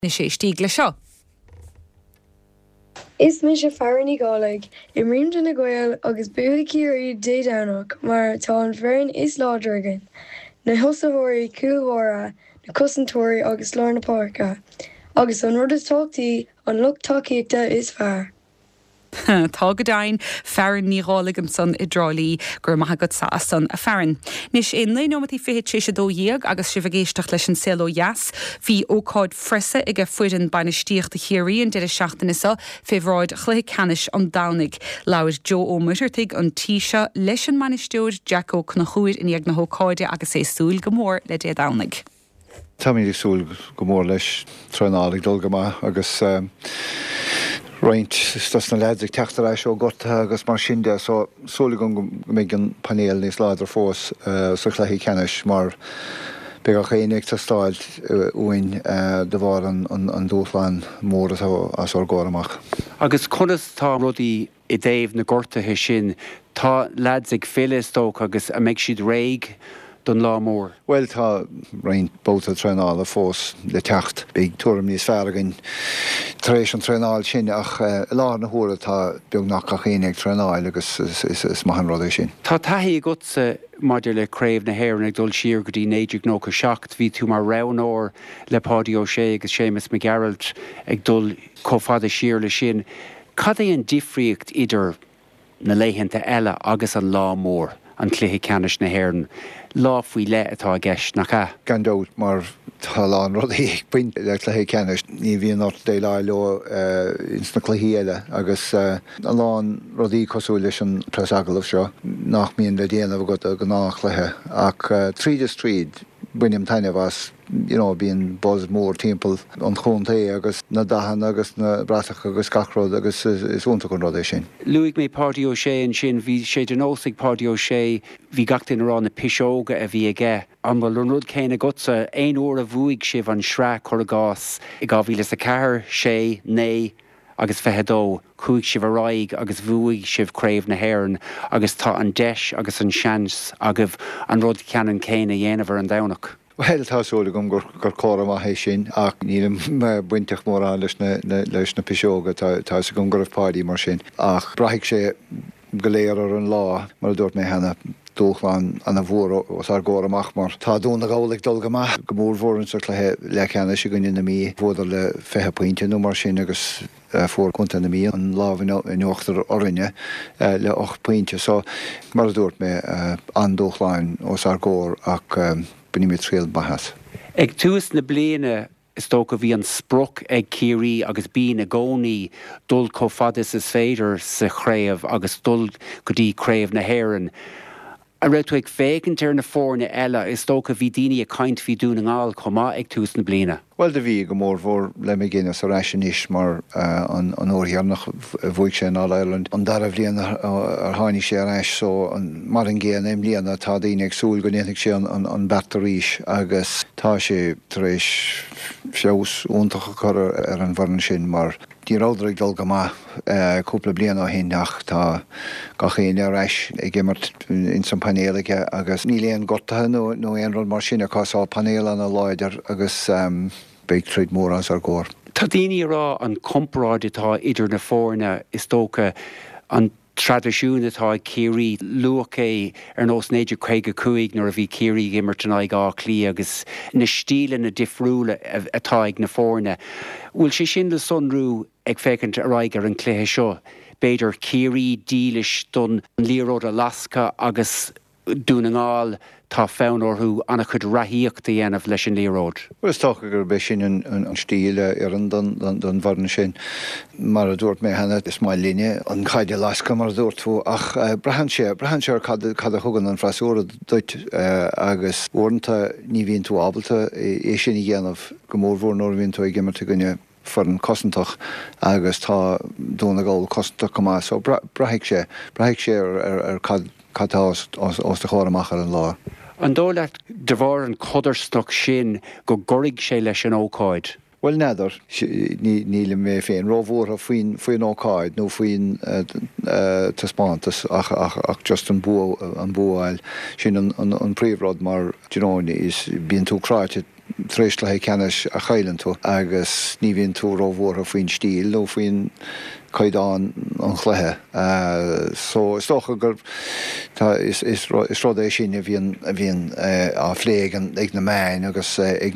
na sé stígla seo. Is mi sé fearní gálaigh I riamde na Gael agus buchaiceoirí dédánach mar tá an bhrein is láidirgan, na hosamhóirí cúlmhóra, na cosantóirí agus lár na páirce, agus an rud is táchtaí an lucht tacaíochta is fearr. Tá go dain fearan ní gálaigh san I drálaí gur maithe go sa san a fearan. Nis in le nómatí fihe tríise dó dhéag agus si bhgéisteach leis an selo jas, hí ócáid frisa ag a fuidan banistíocht a chéiríon de seachtainisa féhráid chluthe canis an dánig. Lauir Joe ó Muirtig an tíise leis an manisteúid Jacko na chuid in ag na hócáide agus é súil go mór le dé dánig. Tá mí súil go mór leis trenálaigh dul go maith agus roint stas na leidig teachtar seo gotha agus mar sinnde so súla go mbeidh an panéal níos láidir fós sa chluichí ceannis mar beag a chéananig tá stáil uainn de bhar an dúchláin mór as or gáir amach. Agus conas tá rudaí I déobh na gortathe sin tá leidig félastóch agus a meid siad réig don lá mór. Well tá roint bóta trenála fós le techt beag túram níos feargan taréis an trenáil sin ach lá na húra tá beag nach a chéananig trenáil agus is maihan rud é sin. Tá taithí gutsa maidir le craobh na hhéireann ag dul siar go dtí 1997 hí tú mar ranóir le Páidí Ó Sé agus Séamus McGarrett ag dul chomh siar le sin. Cad é an difríocht idir na léitheanta eile agus an lá mór an cluiche ceannis na hhéireann lá faoi le atá a gceist nach cha. Gandót mar tá lán rudaí ag buint le cluiche ceannis ní bhíon not dé lá leo ins na cluichí eile agus an lán rudaí cosú leis an tresagalh seo nach míon le déanamh go nach cluiche ach tríd is tríd buinem taine was bíon buzz mór timppel an chuntaí agus na dahan agus na brasach agus gachród agus is únta chun rud é sin. Luigh mé Páidí Ó Sé an sin bhí sé den ósigh Páidí Ó Sé hí gatain arán na pisóga a bhí aige. An bhfuil an rud céine gutsa 1 uair a bhuaigh sibh an sreach chur a gás I 2004, 6, 9 agus 22 chuaigh sibh a ráig agus bhuaigh sibh craobh na hhéireann agus tá an deis agus an seans agah an rud ceann céine dhéanamh an domhnach. Well tásúla gom gur córa maithé sin ach nílim buinteach mór an leis na pisóga tá sa gom gur Páidí mar sin ach braigh sé go léir ar an lá mar dúirt mé hena dúchláin an a bhór os ar ggóra amach mar tá dúna gálaigh dul go maith go mór bhórann sa cluiche le ceanna sé gunne na mí bhdar le 5 pointe nó mar sin agus fór chunta na mí an lábh in uachtar orinne le 8 pointe so mar dúirt mé an dúchláin os ar ggór ach buní mé tríal bahas. Ag túas na bliana is tóca bhí an spruch ag círí agus bí na gcónaí dul chomh-fadas is féidir sa chréamh agus dul go dtí craobh na hhéireann. A raibh tú ag fécinn ar na fórna eile is tóca bhí daoine a caint bhí dún ngáil chomá ag túas na bliana. Well de bhí go mór bhór le mé ginnas a reisin is mar an óirhearnach bhuaigh sé an Ireland an dar a bhblion ar tháinig sé reis so mar an ggéan éim líana tá daoine ag súil go néananig sé an beartaríis agus tá sé tar éis feos úntacha chur ar an bharn sin mar dí rádraigh dul go maith cúpla bliana á hinach tá ga chéine a reis ag gimmart in san panéalaige agus ní léon gortathe nó éon rud mar sin a cásáil panéal an a láidir agus beag tríd mór as ar ggóir. Tá daoine rá an compráid atá idir na fórna is tóca an tradiisiún atá círí luach é ar nós 1945 nuair a bhí círí gimmart an aig á clí agus na stíle na difriúla atá ag na fórna. Bhfuil sé sin le sunrú ag fécint a raig ar an cléthe seo. Beidir círí dílis don líród Alaska agus dún an gáil tá fánn orthú anna chud rathíochta dhéanamh leis an líród. Well tócha gur be sin an stíle ar an don bharna sin mar a dúirt mé hena is mai líne an chaide Alaska mar a dúirt tú ach brehan sé cad a thugann an freisúra duit agus bhórnta ní bhíonn tú ábalta é sin i dhéanamh go mór bhór nóir bhíonn tú ag gimmarte gunne for an cosintach agus tá dúna gáil cosintach go más so braigh sé ar cadtá os de chóir amach ar an lá. An dóla de bhar an codarstoch sin go gorig sé leis an ócáid. Well neidir níle mé féin róhór a faoin ócáid nó faoin taspátas ach just an búáil sin an príomhrád mar is bíon tú cráite tréis le cenis a chailen tú agus ní bhíonn tú ó bhór a faoin stíl ó faoin caiidán an chluthe. So is tócha gur is rud é sin a bhíon á phléigen ag na main agus ag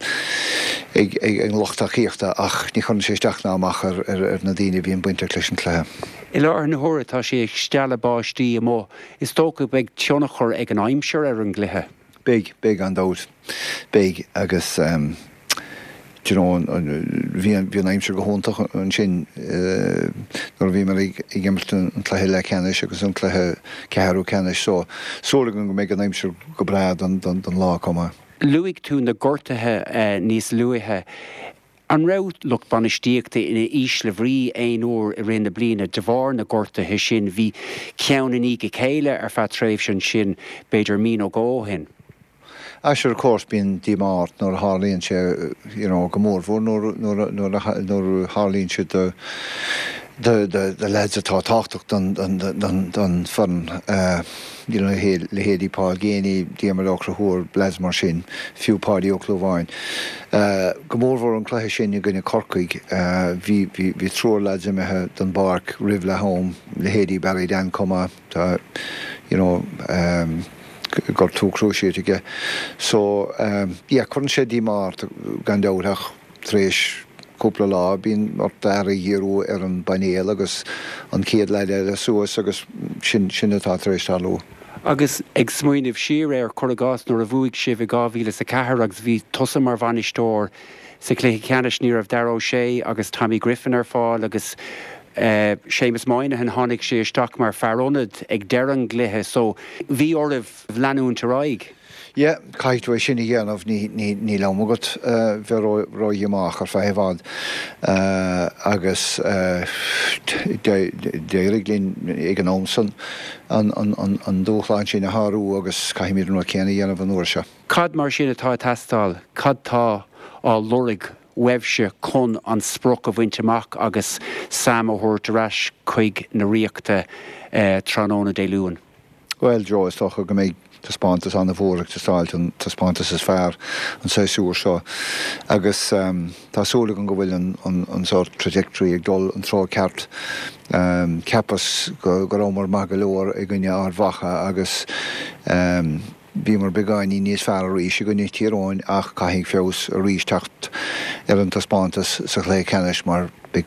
lochta chéachta ach ní chun sé isteach ná amach ar na daoine bhíon buinte leis an chluthe. I leir na hora tá sé ag steala báistí mó. Is tócha beag tionachar ag an aimseir ar an gluthe. Big an dót. Big agus bhí an aimseir go hóntaach an sin nar bhí mar ag gimmart an chluthe le cenis agus an chluthe cearú cenis so sólagan go méid an aimseir go bread an lá comma. Luigh tú na gortathe níos luithe. An raibh lucht banistíochta ina ís le bhrí aon uair i rinne bliana de bhar na gortathe sin bhí ceann í go chéile ar feadh tréimh sin beidir mí ó gáhin. Asher course bín dímát nóair hálíonn sé go mórmhór nóair hálíonn sé de leid atá táchtach don fan le héadí pá géanaí díamar ochra thuair bleis mar sin fiúpáidí ó clúmháin. Go mórmhór an chluthe sin i gcuine corcaig hí trúr leid imethe don barc rih le hóm le héadí bailí den comma tá gur tú cruisiige. So chun sé dímát gan deach tréis cúpla lá bín mar deir dhéú ar an banéal agus an céad leide a suas agus sinnatá tréis talú. Agus ag smuoineh siar ar choragás nuair a bhuaigh sibh i 2004 agus bhí tosa mar bhainisteoir sa cléthe ceannis ní raibh Darragh O'Shea agus Tommy Griffin ar fáil agus Seamus Moynihan tháinig sé isteach mar fearónad ag deireadh gluthe so bhí oribh leanúint raig. Caiithú sin i dhéanamh ní lemugat bheit roi amach ar feibhád agus déirigh lín ag an ómsan an dúchláin sin na Harú agus caiimiid nó céanna dhéanamh an uair se. Cad mar sin atá testáil, cad tá á lorig webse chun an spruch a bhainteach agus sam ó thuirtereis chuig na riachta tróna dé luúin. Well, Joe is tócha go méid taspántas an na bhórach tastáilt an taspántas is fearr an séisiúr seo. Agus tásúla go bhfuil an sort trajectory ag dul an trá ceart cepas go rómar mag go leor i gcuine ardhacha agus bí mar begáinní níos fearr a ríis i gcuine tíráin ach caithigh feos a ríis techt ar an taspántas sa chlé cenis mar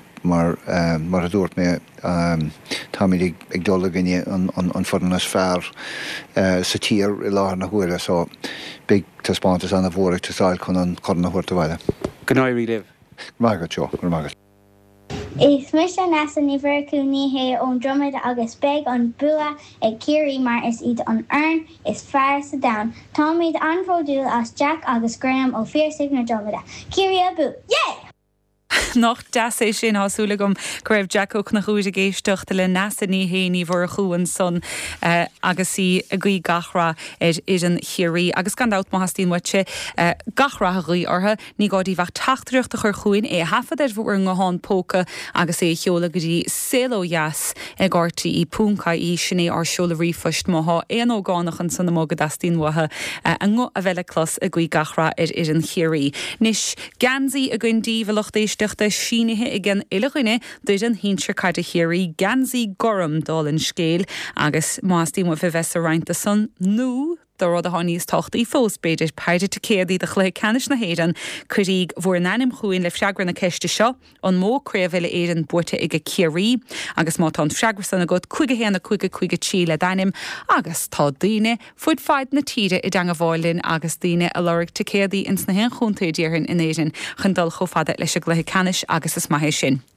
a dúirt mé táimid ag dul a gine an fornas fearr sa tír i láthair na huaire so big taspántas an na bhórach tasáil chun an na huirta bhaile. Gnáirí libh. Mágad seo, gur mágad. Is mis an as an niver cúníthe ón dromid agus beg an bua ag Ciarí mar is iad an earn is fearr sa down. Táimid anfódúil as Jack agus Graham ó Fíorsaigh na dromida. Ciarí a bú. Yay! Nach deas é sin hásúla gom go raibh Jackach nach chúide géisteachta le nasa ní héanaí bhar a chuúin son agus í a gcuí gachra is an chiarí agus gan dát má hastíon muite gachra a gcuí ortha ní gáidí bheith tachtreaachta chur chuin é hafad ar bhúr an gáán póca agus é cheola go dtí célóheas ag gáirtaí í púnca í sinné ar seola rífoist mátha éon ó gánach an sanna mógad astíon watha an a bheile clos a gcuí gachra is an chiarí. Nis gansaí a gcuindí bhealach éisteachta sínithe i gin ileghine duid an hínse cad a chiarí gansaí goram dál an scéal agus máistí mu fi bheits a reinte san nó do rud a háníos tochtaí fós beidir peidir te céadaí de chlé canis na héan chuiríg bhór nanim chuin le freagran na ceiste seo an mó créamhile éan buirte ag a chiarí agus má tá freagra sanna god chuige héanana chuige tí le dainim agus tá daoine fuid feid na tíre i d ang bháilinn agus daoine a lorig te céadaí ins na hen chuntaí ddíorhann in éan chun dul chofada leis a gluthe canis agus is maithé sin.